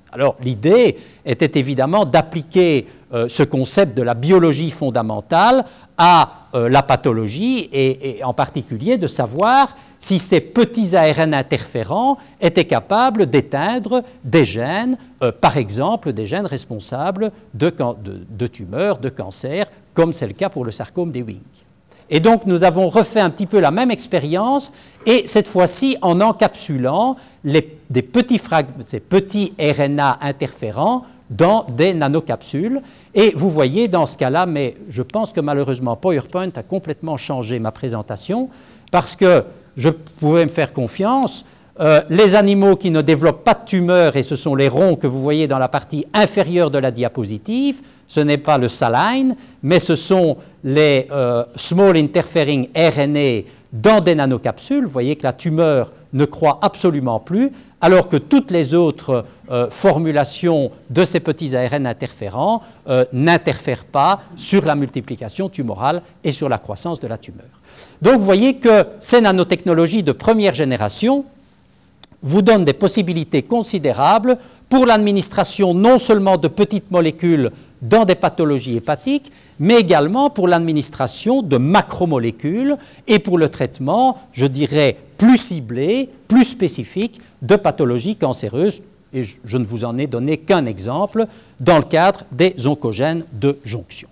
Alors l'idée était évidemment d'appliquer ce concept de la biologie fondamentale à la pathologie et en particulier de savoir si ces petits ARN interférents étaient capables d'éteindre des gènes, par exemple des gènes responsables de tumeurs, de cancers, comme c'est le cas pour le sarcome d'Ewing. Et donc nous avons refait un petit peu la même expérience et cette fois-ci en encapsulant ces petits RNA interférents dans des nanocapsules. Et vous voyez dans ce cas-là, mais je pense que malheureusement PowerPoint a complètement changé ma présentation parce que je pouvais me faire confiance. Les animaux qui ne développent pas de tumeur, et ce sont les ronds que vous voyez dans la partie inférieure de la diapositive, ce n'est pas le saline, mais ce sont les small interfering RNA dans des nanocapsules. Vous voyez que la tumeur ne croît absolument plus, alors que toutes les autres formulations de ces petits ARN interférents n'interfèrent pas sur la multiplication tumorale et sur la croissance de la tumeur. Donc vous voyez que ces nanotechnologies de première génération vous donnent des possibilités considérables pour l'administration non seulement de petites molécules dans des pathologies hépatiques, mais également pour l'administration de macromolécules et pour le traitement, je dirais, plus ciblé, plus spécifique de pathologies cancéreuses. Et je ne vous en ai donné qu'un exemple dans le cadre des oncogènes de jonction.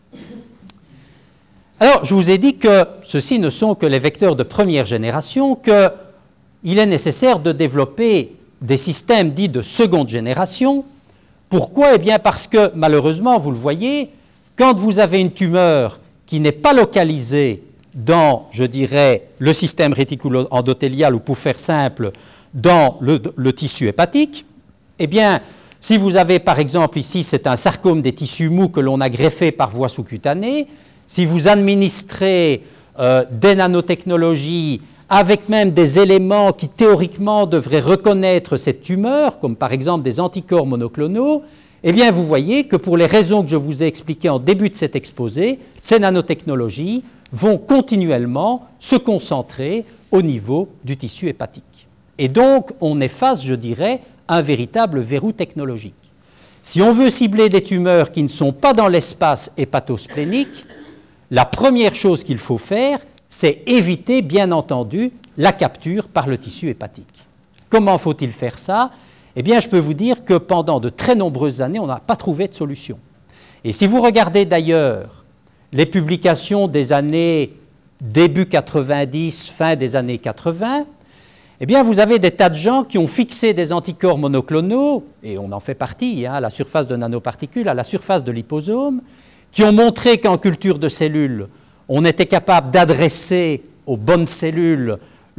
Alors, je vous ai dit que ceux-ci ne sont que les vecteurs de première génération, qu'il est nécessaire de développer des systèmes dits de seconde génération. Pourquoi? Eh bien parce que, malheureusement, vous le voyez, quand vous avez une tumeur qui n'est pas localisée dans, je dirais, le système réticulo-endothélial, ou pour faire simple, dans le tissu hépatique, eh bien, si vous avez, par exemple, ici, c'est un sarcome des tissus mous que l'on a greffé par voie sous-cutanée, si vous administrez des nanotechnologies avec même des éléments qui théoriquement devraient reconnaître cette tumeur, comme par exemple des anticorps monoclonaux, eh bien vous voyez que pour les raisons que je vous ai expliquées en début de cet exposé, ces nanotechnologies vont continuellement se concentrer au niveau du tissu hépatique. Et donc on est face, je dirais, à un véritable verrou technologique. Si on veut cibler des tumeurs qui ne sont pas dans l'espace hépatosplénique, la première chose qu'il faut faire, c'est éviter, bien entendu, la capture par le tissu hépatique. Comment faut-il faire ça? Eh bien, je peux vous dire que pendant de très nombreuses années, on n'a pas trouvé de solution. Et si vous regardez d'ailleurs les publications des années début 90, fin des années 80, eh bien, vous avez des tas de gens qui ont fixé des anticorps monoclonaux, et on en fait partie, à la surface de nanoparticules, à la surface de liposome, qui ont montré qu'en culture de cellules, on était capable d'adresser aux bonnes cellules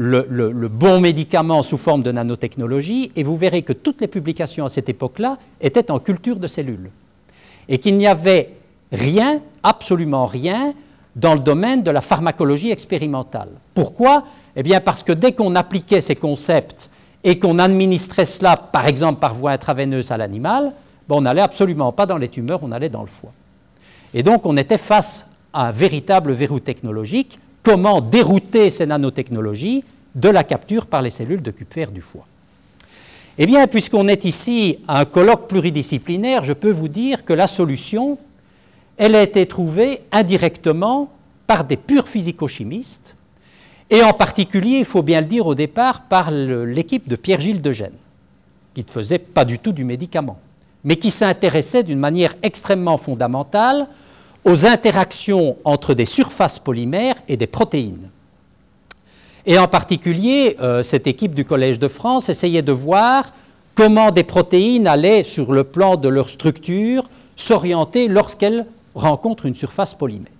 le bon médicament sous forme de nanotechnologie, et vous verrez que toutes les publications à cette époque-là étaient en culture de cellules. Et qu'il n'y avait rien, absolument rien, dans le domaine de la pharmacologie expérimentale. Pourquoi? Eh bien parce que dès qu'on appliquait ces concepts et qu'on administrait cela, par exemple par voie intraveineuse à l'animal, on n'allait absolument pas dans les tumeurs, on allait dans le foie. Et donc on était face à un véritable verrou technologique, comment dérouter ces nanotechnologies de la capture par les cellules de Kupfer du foie. Eh bien, puisqu'on est ici à un colloque pluridisciplinaire, je peux vous dire que la solution, elle a été trouvée indirectement par des purs physico-chimistes, et en particulier, il faut bien le dire au départ, par l'équipe de Pierre-Gilles Degène, qui ne faisait pas du tout du médicament, mais qui s'intéressait d'une manière extrêmement fondamentale aux interactions entre des surfaces polymères et des protéines. Et en particulier, cette équipe du Collège de France essayait de voir comment des protéines allaient, sur le plan de leur structure, s'orienter lorsqu'elles rencontrent une surface polymère.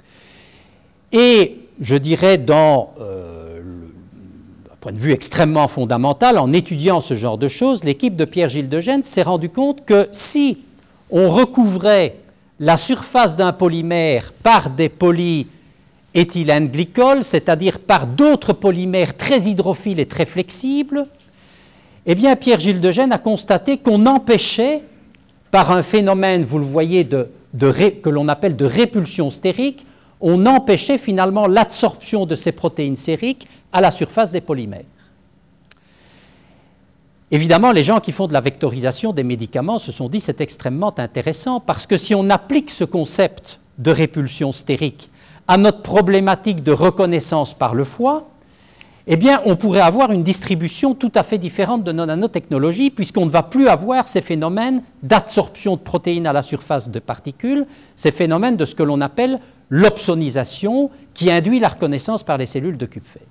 Et je dirais, d'un point de vue extrêmement fondamental, en étudiant ce genre de choses, l'équipe de Pierre-Gilles Degène s'est rendu compte que si on recouvrait la surface d'un polymère par des polyéthylène-glycols, c'est-à-dire par d'autres polymères très hydrophiles et très flexibles, eh bien Pierre-Gilles Degène a constaté qu'on empêchait, par un phénomène, vous le voyez, que l'on appelle de répulsion stérique, on empêchait finalement l'absorption de ces protéines stériques à la surface des polymères. Évidemment, les gens qui font de la vectorisation des médicaments se sont dit c'est extrêmement intéressant parce que si on applique ce concept de répulsion stérique à notre problématique de reconnaissance par le foie, eh bien, on pourrait avoir une distribution tout à fait différente de nos nanotechnologies puisqu'on ne va plus avoir ces phénomènes d'absorption de protéines à la surface de particules, ces phénomènes de ce que l'on appelle l'opsonisation qui induit la reconnaissance par les cellules de Kupfer.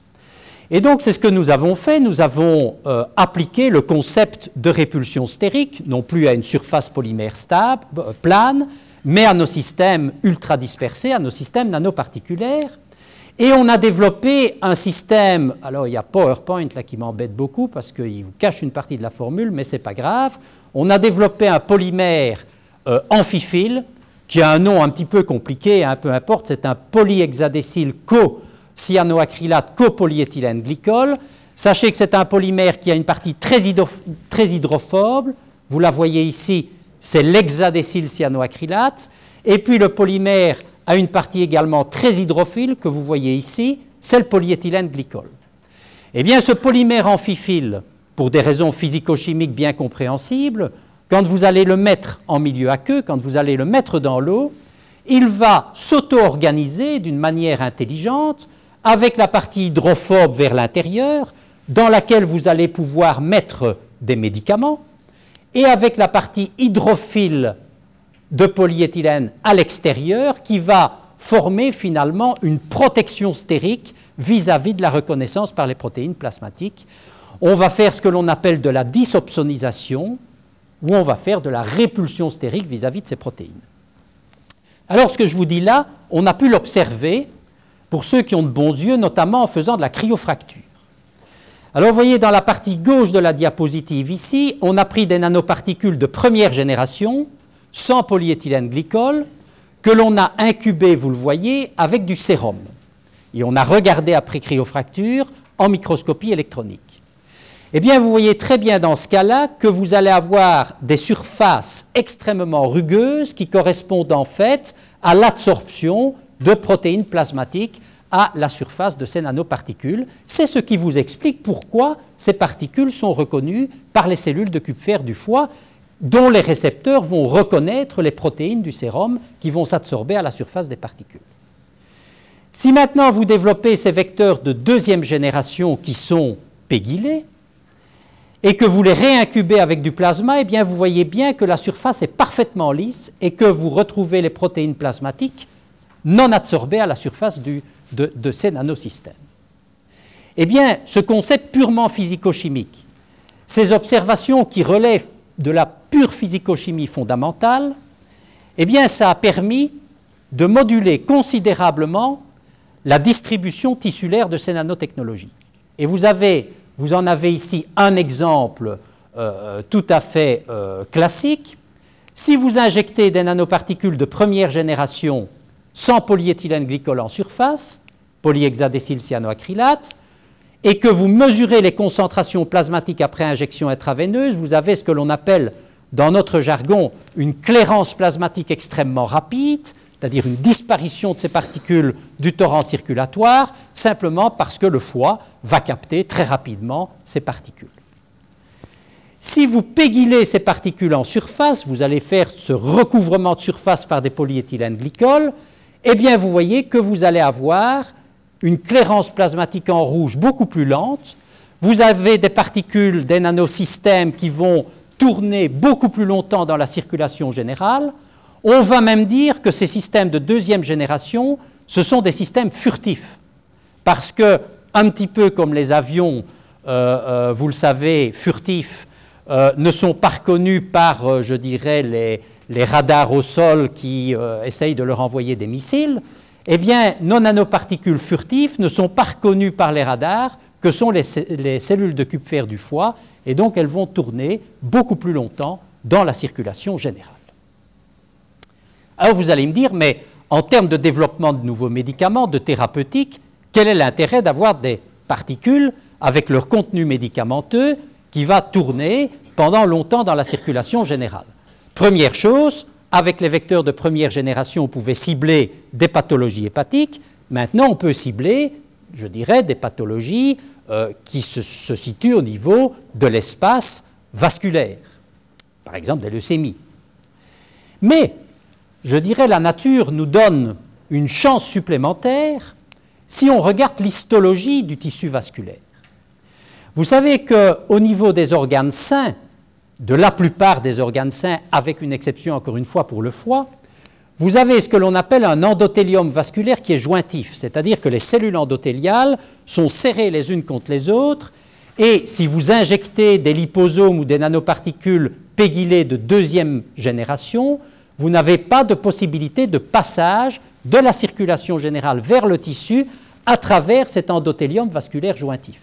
Et donc, c'est ce que nous avons fait. Nous avons appliqué le concept de répulsion stérique, non plus à une surface polymère stable, plane, mais à nos systèmes ultra dispersés, à nos systèmes nanoparticulaires. Et on a développé un système, alors il y a PowerPoint là qui m'embête beaucoup parce qu'il vous cache une partie de la formule, mais ce n'est pas grave. On a développé un polymère amphiphile, qui a un nom un petit peu compliqué, peu importe, c'est un polyhexadécyl cyanoacrylate copolyéthylène glycol. Sachez que c'est un polymère qui a une partie très hydrophobe. Vous la voyez ici, c'est l'hexadécyl cyanoacrylate. Et puis le polymère a une partie également très hydrophile que vous voyez ici, c'est le polyéthylène glycol. Eh bien, ce polymère amphiphile, pour des raisons physico-chimiques bien compréhensibles, quand vous allez le mettre en milieu aqueux, quand vous allez le mettre dans l'eau, il va s'auto-organiser d'une manière intelligente avec la partie hydrophobe vers l'intérieur, dans laquelle vous allez pouvoir mettre des médicaments, et avec la partie hydrophile de polyéthylène à l'extérieur, qui va former finalement une protection stérique vis-à-vis de la reconnaissance par les protéines plasmatiques. On va faire ce que l'on appelle de la disopsonisation, ou on va faire de la répulsion stérique vis-à-vis de ces protéines. Alors, ce que je vous dis là, on a pu l'observer pour ceux qui ont de bons yeux, notamment en faisant de la cryofracture. Alors, vous voyez, dans la partie gauche de la diapositive ici, on a pris des nanoparticules de première génération, sans polyéthylène glycol, que l'on a incubées, vous le voyez, avec du sérum. Et on a regardé après cryofracture en microscopie électronique. Eh bien, vous voyez très bien dans ce cas-là que vous allez avoir des surfaces extrêmement rugueuses qui correspondent en fait à l'absorption de protéines plasmatiques à la surface de ces nanoparticules. C'est ce qui vous explique pourquoi ces particules sont reconnues par les cellules de Kupfer du foie, dont les récepteurs vont reconnaître les protéines du sérum qui vont s'absorber à la surface des particules. Si maintenant vous développez ces vecteurs de deuxième génération qui sont pégylés, et que vous les réincubez avec du plasma, eh bien vous voyez bien que la surface est parfaitement lisse et que vous retrouvez les protéines plasmatiques non absorbées à la surface de ces nanosystèmes. Eh bien, ce concept purement physico-chimique, ces observations qui relèvent de la pure physico-chimie fondamentale, eh bien, ça a permis de moduler considérablement la distribution tissulaire de ces nanotechnologies. Et vous en avez ici un exemple tout à fait classique. Si vous injectez des nanoparticules de première génération sans polyéthylène glycol en surface, polyhexadécyl cyanoacrylate, et que vous mesurez les concentrations plasmatiques après injection intraveineuse, vous avez ce que l'on appelle, dans notre jargon, une clairance plasmatique extrêmement rapide, c'est-à-dire une disparition de ces particules du torrent circulatoire, simplement parce que le foie va capter très rapidement ces particules. Si vous pégylez ces particules en surface, vous allez faire ce recouvrement de surface par des polyéthylènes glycols, eh bien vous voyez que vous allez avoir une clairance plasmatique en rouge beaucoup plus lente. Vous avez des particules, des nanosystèmes qui vont tourner beaucoup plus longtemps dans la circulation générale. On va même dire que ces systèmes de deuxième génération, ce sont des systèmes furtifs. Parce que, un petit peu comme les avions, vous le savez, furtifs, ne sont pas reconnus par, je dirais, les radars au sol qui essayent de leur envoyer des missiles, eh bien, nos nanoparticules furtifs ne sont pas reconnues par les radars que sont les cellules de Kupfer du foie, et donc elles vont tourner beaucoup plus longtemps dans la circulation générale. Alors vous allez me dire, mais en termes de développement de nouveaux médicaments, de thérapeutiques, quel est l'intérêt d'avoir des particules avec leur contenu médicamenteux qui va tourner pendant longtemps dans la circulation générale? Première chose, avec les vecteurs de première génération, on pouvait cibler des pathologies hépatiques. Maintenant, on peut cibler, je dirais, des pathologies qui se situent au niveau de l'espace vasculaire, par exemple des leucémies. Mais, je dirais, la nature nous donne une chance supplémentaire si on regarde l'histologie du tissu vasculaire. Vous savez qu'au niveau des organes sains, de la plupart des organes sains, avec une exception encore une fois pour le foie, vous avez ce que l'on appelle un endothélium vasculaire qui est jointif, c'est-à-dire que les cellules endothéliales sont serrées les unes contre les autres, et si vous injectez des liposomes ou des nanoparticules pégylées de deuxième génération, vous n'avez pas de possibilité de passage de la circulation générale vers le tissu à travers cet endothélium vasculaire jointif.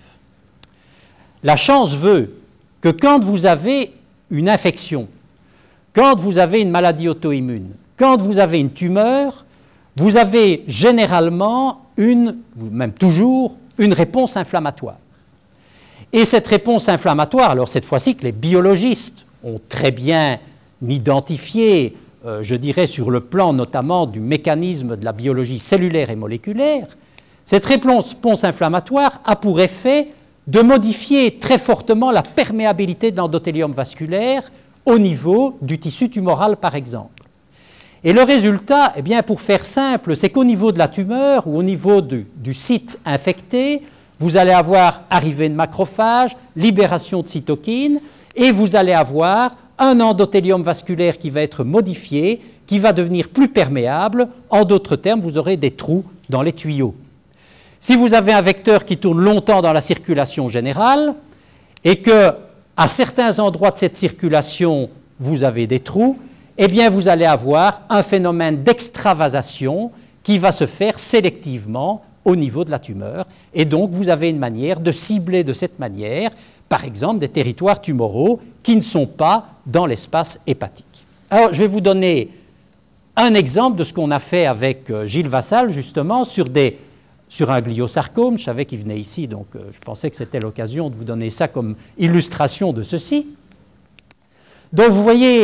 La chance veut que quand vous avez une infection, quand vous avez une maladie auto-immune, quand vous avez une tumeur, vous avez généralement même toujours, une réponse inflammatoire. Et cette réponse inflammatoire, alors cette fois-ci que les biologistes ont très bien identifié, je dirais sur le plan notamment du mécanisme de la biologie cellulaire et moléculaire, cette réponse inflammatoire a pour effet de modifier très fortement la perméabilité de l'endothélium vasculaire au niveau du tissu tumoral, par exemple. Et le résultat, eh bien, pour faire simple, c'est qu'au niveau de la tumeur ou au niveau du site infecté, vous allez avoir arrivée de macrophages, libération de cytokines, et vous allez avoir un endothélium vasculaire qui va être modifié, qui va devenir plus perméable. En d'autres termes, vous aurez des trous dans les tuyaux. Si vous avez un vecteur qui tourne longtemps dans la circulation générale et que, à certains endroits de cette circulation, vous avez des trous, eh bien, vous allez avoir un phénomène d'extravasation qui va se faire sélectivement au niveau de la tumeur. Et donc, vous avez une manière de cibler de cette manière, par exemple, des territoires tumoraux qui ne sont pas dans l'espace hépatique. Alors, je vais vous donner un exemple de ce qu'on a fait avec Gilles Vassal, justement, sur un gliosarcome. Je savais qu'il venait ici, donc je pensais que c'était l'occasion de vous donner ça comme illustration de ceci. Donc vous voyez,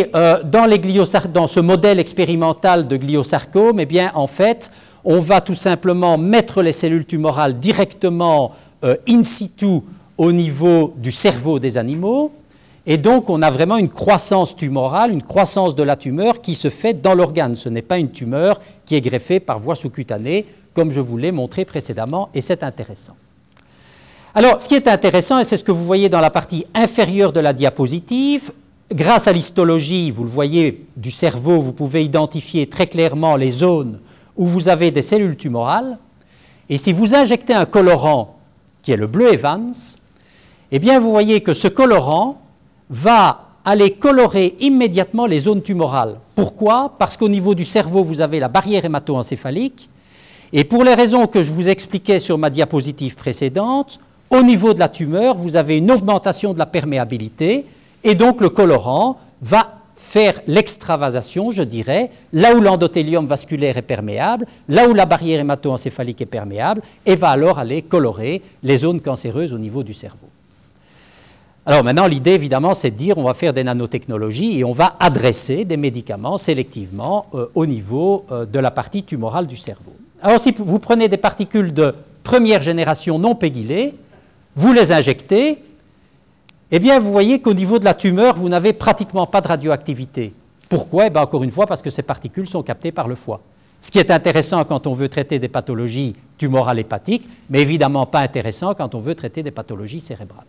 dans ce modèle expérimental de gliosarcome, eh bien, en fait, on va tout simplement mettre les cellules tumorales directement in situ au niveau du cerveau des animaux, et donc on a vraiment une croissance tumorale, une croissance de la tumeur qui se fait dans l'organe. Ce n'est pas une tumeur qui est greffée par voie sous-cutanée, comme je vous l'ai montré précédemment, et c'est intéressant. Alors, ce qui est intéressant, et c'est ce que vous voyez dans la partie inférieure de la diapositive, grâce à l'histologie, vous le voyez, du cerveau, vous pouvez identifier très clairement les zones où vous avez des cellules tumorales. Et si vous injectez un colorant, qui est le bleu Evans, eh bien, vous voyez que ce colorant va aller colorer immédiatement les zones tumorales. Pourquoi? Parce qu'au niveau du cerveau, vous avez la barrière hémato-encéphalique. Et pour les raisons que je vous expliquais sur ma diapositive précédente, au niveau de la tumeur, vous avez une augmentation de la perméabilité, et donc le colorant va faire l'extravasation, je dirais, là où l'endothélium vasculaire est perméable, là où la barrière hémato-encéphalique est perméable, et va alors aller colorer les zones cancéreuses au niveau du cerveau. Alors maintenant, l'idée, évidemment, c'est de dire on va faire des nanotechnologies et on va adresser des médicaments sélectivement au niveau de la partie tumorale du cerveau. Alors si vous prenez des particules de première génération non pégylées, vous les injectez, eh bien, vous voyez qu'au niveau de la tumeur, vous n'avez pratiquement pas de radioactivité. Pourquoi? Eh bien, encore une fois, parce que ces particules sont captées par le foie. Ce qui est intéressant quand on veut traiter des pathologies tumorales hépatiques, mais évidemment pas intéressant quand on veut traiter des pathologies cérébrales.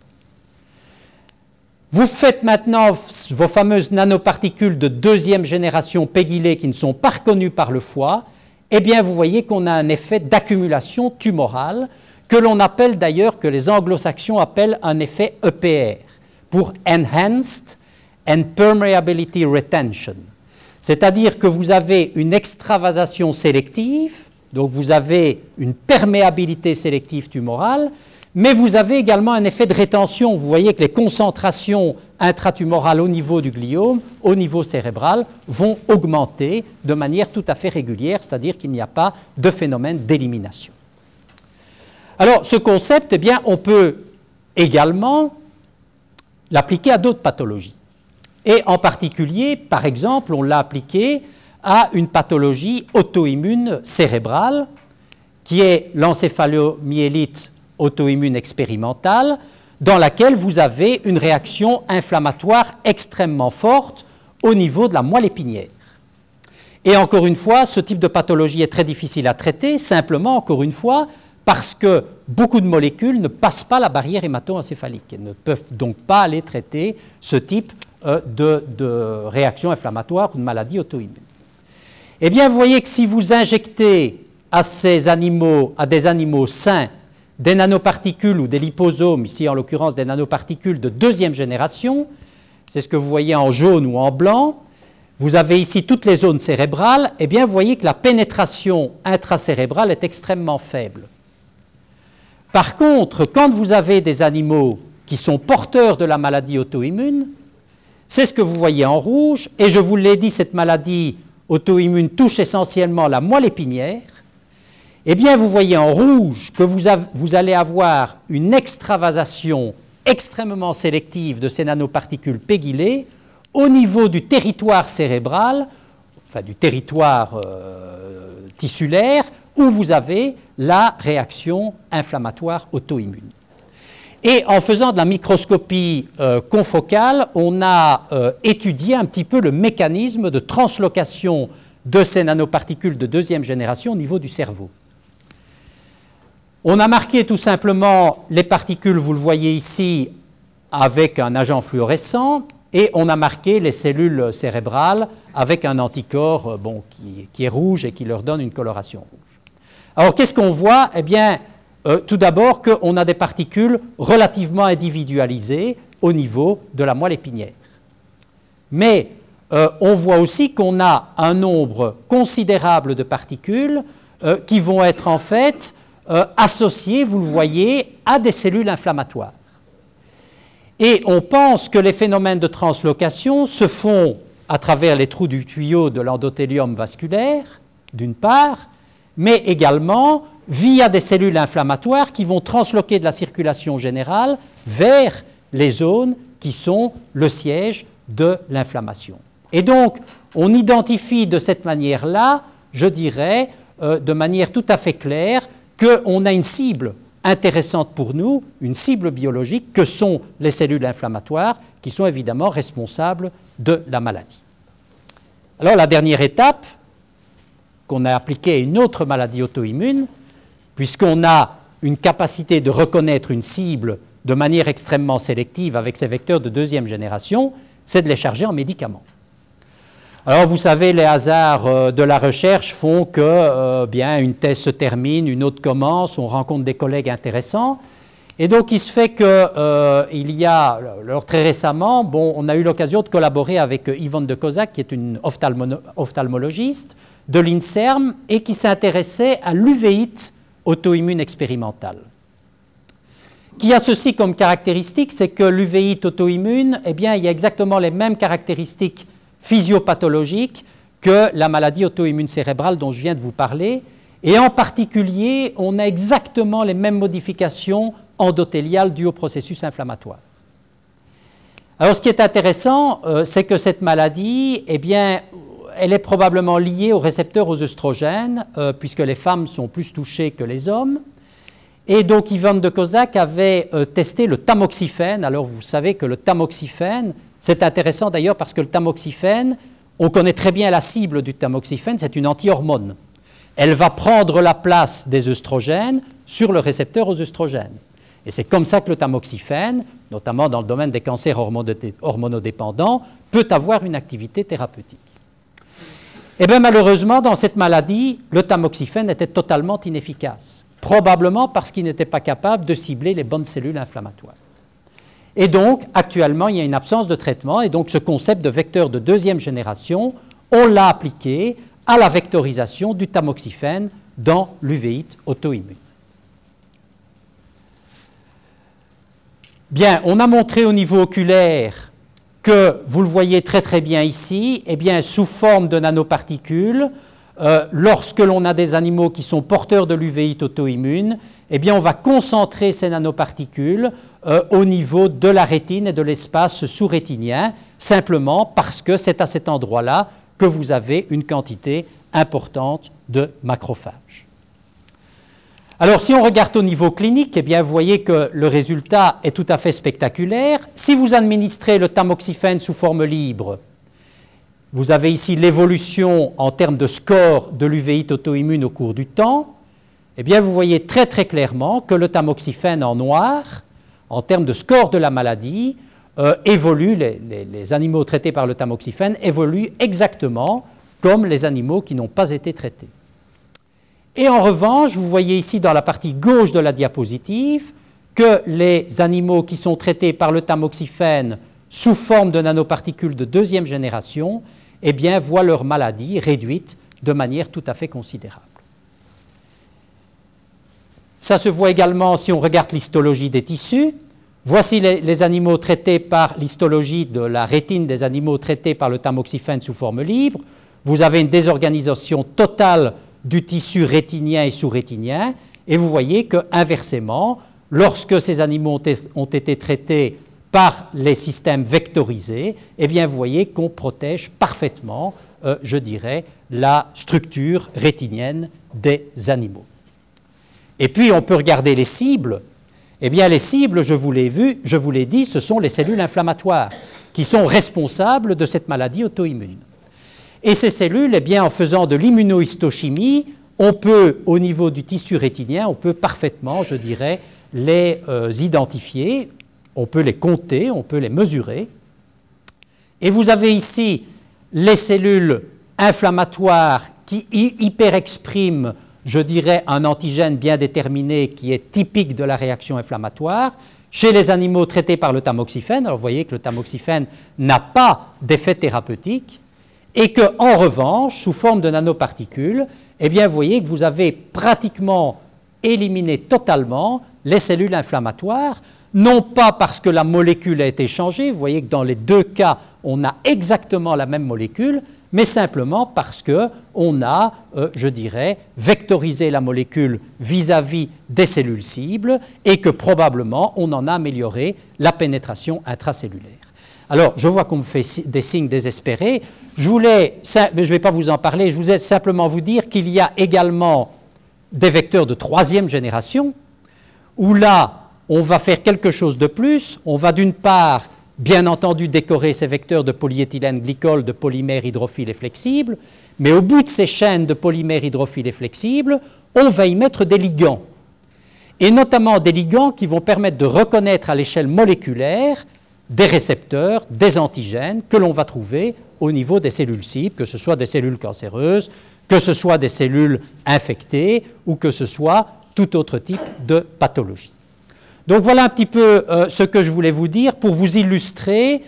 Vous faites maintenant vos fameuses nanoparticules de deuxième génération pégylées qui ne sont pas reconnues par le foie, eh bien, vous voyez qu'on a un effet d'accumulation tumorale que l'on appelle d'ailleurs, que les anglo-saxons appellent un effet EPR, pour Enhanced and Permeability Retention. C'est-à-dire que vous avez une extravasation sélective, donc vous avez une perméabilité sélective tumorale, mais vous avez également un effet de rétention. Vous voyez que les concentrations intratumorales au niveau du gliome, au niveau cérébral, vont augmenter de manière tout à fait régulière, c'est-à-dire qu'il n'y a pas de phénomène d'élimination. Alors, ce concept, eh bien, on peut également l'appliquer à d'autres pathologies. Et en particulier, par exemple, on l'a appliqué à une pathologie auto-immune cérébrale qui est l'encéphalomyélite auto-immune expérimentale dans laquelle vous avez une réaction inflammatoire extrêmement forte au niveau de la moelle épinière. Et encore une fois, ce type de pathologie est très difficile à traiter, simplement, encore une fois, parce que beaucoup de molécules ne passent pas la barrière hémato-encéphalique et ne peuvent donc pas aller traiter ce type de réaction inflammatoire ou de maladie auto-immune. Eh bien, vous voyez que si vous injectez à des animaux sains, des nanoparticules ou des liposomes, ici en l'occurrence des nanoparticules de deuxième génération, c'est ce que vous voyez en jaune ou en blanc, vous avez ici toutes les zones cérébrales, eh bien vous voyez que la pénétration intracérébrale est extrêmement faible. Par contre, quand vous avez des animaux qui sont porteurs de la maladie auto-immune, c'est ce que vous voyez en rouge, et je vous l'ai dit, cette maladie auto-immune touche essentiellement la moelle épinière. Eh bien, vous voyez en rouge que vous allez avoir une extravasation extrêmement sélective de ces nanoparticules pégylées au niveau du territoire cérébral, enfin du territoire tissulaire, où vous avez la réaction inflammatoire auto-immune. Et en faisant de la microscopie confocale, on a étudié un petit peu le mécanisme de translocation de ces nanoparticules de deuxième génération au niveau du cerveau. On a marqué tout simplement les particules, vous le voyez ici, avec un agent fluorescent, et on a marqué les cellules cérébrales avec un anticorps qui est rouge et qui leur donne une coloration rouge. Alors qu'est-ce qu'on voit? Eh bien, tout d'abord qu'on a des particules relativement individualisées au niveau de la moelle épinière. Mais on voit aussi qu'on a un nombre considérable de particules qui vont être en fait associées, vous le voyez, à des cellules inflammatoires. Et on pense que les phénomènes de translocation se font à travers les trous du tuyau de l'endothélium vasculaire, d'une part, mais également via des cellules inflammatoires qui vont transloquer de la circulation générale vers les zones qui sont le siège de l'inflammation. Et donc, on identifie de cette manière-là, je dirais, de manière tout à fait claire, qu'on a une cible intéressante pour nous, une cible biologique, que sont les cellules inflammatoires, qui sont évidemment responsables de la maladie. Alors, la dernière étape, qu'on a appliquée à une autre maladie auto-immune, puisqu'on a une capacité de reconnaître une cible de manière extrêmement sélective avec ces vecteurs de deuxième génération, c'est de les charger en médicaments. Alors vous savez, les hasards de la recherche font que bien une thèse se termine, une autre commence, on rencontre des collègues intéressants. Et donc il se fait qu'il y a, alors très récemment, on a eu l'occasion de collaborer avec Yvonne de Kozak, qui est une ophtalmologiste de l'INSERM et qui s'intéressait à l'uvéite auto-immune expérimentale. Qui a ceci comme caractéristique, c'est que l'uvéite auto-immune, eh bien, il y a exactement les mêmes caractéristiques physiopathologiques que la maladie auto-immune cérébrale dont je viens de vous parler, et en particulier, on a exactement les mêmes modifications endothéliales dues au processus inflammatoire. Alors, ce qui est intéressant, c'est que cette maladie, eh bien, elle est probablement liée aux récepteurs aux œstrogènes, puisque les femmes sont plus touchées que les hommes. Et donc, Yvonne de Kozak avait testé le tamoxifène. Alors, vous savez que le tamoxifène, c'est intéressant d'ailleurs parce que le tamoxifène, on connaît très bien la cible du tamoxifène, c'est une anti-hormone. Elle va prendre la place des œstrogènes sur le récepteur aux œstrogènes. Et c'est comme ça que le tamoxifène, notamment dans le domaine des cancers hormonodépendants, peut avoir une activité thérapeutique. Eh bien, malheureusement, dans cette maladie, le tamoxifène était totalement inefficace, probablement parce qu'il n'était pas capable de cibler les bonnes cellules inflammatoires. Et donc, actuellement, il y a une absence de traitement, et donc ce concept de vecteur de deuxième génération, on l'a appliqué à la vectorisation du tamoxifène dans l'uvéite auto-immune. Bien, on a montré au niveau oculaire que, vous le voyez très très bien ici, eh bien, sous forme de nanoparticules, lorsque l'on a des animaux qui sont porteurs de l'uvéite auto-immune, eh bien, on va concentrer ces nanoparticules au niveau de la rétine et de l'espace sous-rétinien, simplement parce que c'est à cet endroit-là que vous avez une quantité importante de macrophages. Alors, si on regarde au niveau clinique, eh bien, vous voyez que le résultat est tout à fait spectaculaire. Si vous administrez le tamoxifène sous forme libre, vous avez ici l'évolution en termes de score de l'uvéite auto-immune au cours du temps. Eh bien, vous voyez très très clairement que le tamoxifène en noir, en termes de score de la maladie, évolue, les animaux traités par le tamoxifène évoluent exactement comme les animaux qui n'ont pas été traités. Et en revanche, vous voyez ici dans la partie gauche de la diapositive que les animaux qui sont traités par le tamoxifène sous forme de nanoparticules de deuxième génération, eh bien, voient leur maladie réduite de manière tout à fait considérable. Ça se voit également si on regarde l'histologie des tissus. Voici les animaux traités par l'histologie de la rétine des animaux traités par le tamoxifène sous forme libre. Vous avez une désorganisation totale du tissu rétinien et sous-rétinien, et vous voyez qu'inversement, lorsque ces animaux ont été traités par les systèmes vectorisés, eh bien vous voyez qu'on protège parfaitement, je dirais, la structure rétinienne des animaux. Et puis on peut regarder les cibles. Eh bien les cibles, je vous l'ai dit, ce sont les cellules inflammatoires qui sont responsables de cette maladie auto-immune. Et ces cellules, eh bien, en faisant de l'immunohistochimie, on peut, au niveau du tissu rétinien, on peut parfaitement, je dirais, les identifier, on peut les compter, on peut les mesurer. Et vous avez ici les cellules inflammatoires qui hyperexpriment, je dirais, un antigène bien déterminé qui est typique de la réaction inflammatoire. Chez les animaux traités par le tamoxifène, alors vous voyez que le tamoxifène n'a pas d'effet thérapeutique, et qu'en revanche, sous forme de nanoparticules, eh bien, vous voyez que vous avez pratiquement éliminé totalement les cellules inflammatoires, non pas parce que la molécule a été changée, vous voyez que dans les deux cas, on a exactement la même molécule, mais simplement parce qu'on a, je dirais, vectorisé la molécule vis-à-vis des cellules cibles et que probablement on en a amélioré la pénétration intracellulaire. Alors, je vois qu'on me fait des signes désespérés. Mais je ne vais pas vous en parler, je voulais simplement vous dire qu'il y a également des vecteurs de troisième génération, où là, on va faire quelque chose de plus. On va d'une part, bien entendu, décorer ces vecteurs de polyéthylène glycol, de polymères hydrophiles et flexibles, mais au bout de ces chaînes de polymères hydrophiles et flexibles, on va y mettre des ligands. Et notamment des ligands qui vont permettre de reconnaître à l'échelle moléculaire des récepteurs, des antigènes que l'on va trouver au niveau des cellules cibles, que ce soit des cellules cancéreuses, que ce soit des cellules infectées ou que ce soit tout autre type de pathologie. Donc voilà un petit peu ce que je voulais vous dire pour vous illustrer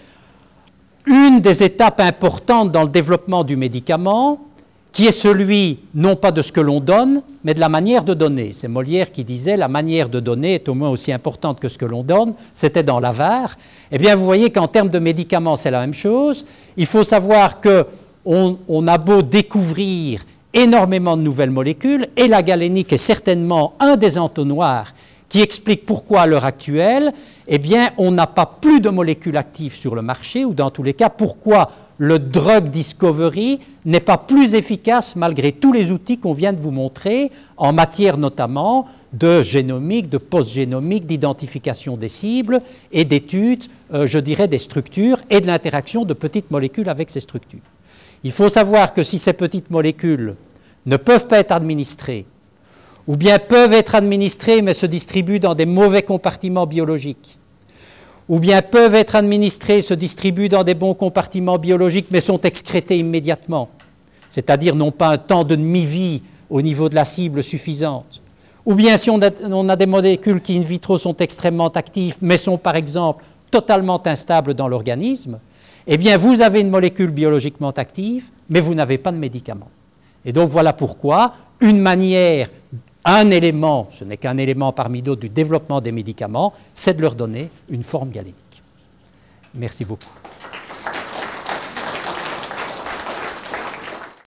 une des étapes importantes dans le développement du médicament, qui est celui, non pas de ce que l'on donne, mais de la manière de donner. C'est Molière qui disait « la manière de donner est au moins aussi importante que ce que l'on donne », c'était dans l'avare. Eh bien, vous voyez qu'en termes de médicaments, c'est la même chose. Il faut savoir qu'on a beau découvrir énormément de nouvelles molécules, et la galénique est certainement un des entonnoirs qui explique pourquoi à l'heure actuelle, eh bien, on n'a pas plus de molécules actives sur le marché, ou dans tous les cas, pourquoi le drug discovery n'est pas plus efficace malgré tous les outils qu'on vient de vous montrer, en matière notamment de génomique, de post-génomique, d'identification des cibles et d'études, je dirais, des structures et de l'interaction de petites molécules avec ces structures. Il faut savoir que si ces petites molécules ne peuvent pas être administrées, ou bien peuvent être administrées mais se distribuent dans des mauvais compartiments biologiques, ou bien peuvent être administrées, se distribuent dans des bons compartiments biologiques mais sont excrétées immédiatement, c'est-à-dire n'ont pas un temps de demi-vie au niveau de la cible suffisante, ou bien si on a des molécules qui in vitro sont extrêmement actives mais sont par exemple totalement instables dans l'organisme, eh bien vous avez une molécule biologiquement active mais vous n'avez pas de médicament. Et donc voilà pourquoi une manière, un élément, ce n'est qu'un élément parmi d'autres du développement des médicaments, c'est de leur donner une forme galénique. Merci beaucoup.